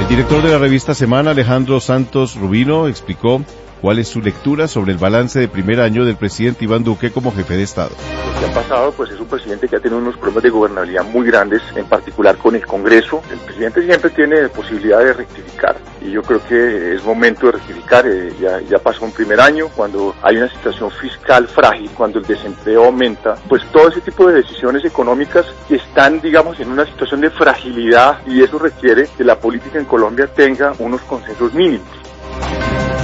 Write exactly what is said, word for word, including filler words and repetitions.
El director de la revista Semana, Alejandro Santos Rubino, explicó cuál es su lectura sobre el balance de primer año del presidente Iván Duque como jefe de Estado. Lo que ha pasado, pues es un presidente que ha tenido unos problemas de gobernabilidad muy grandes, en particular con el Congreso. El presidente siempre tiene posibilidad de rectificar y yo creo que es momento de rectificar. Eh, ya, ya pasó un primer año, cuando hay una situación fiscal frágil, cuando el desempleo aumenta, pues todo ese tipo de decisiones económicas que están, digamos, en una situación de fragilidad, y eso requiere que la política en Colombia tenga unos consensos mínimos.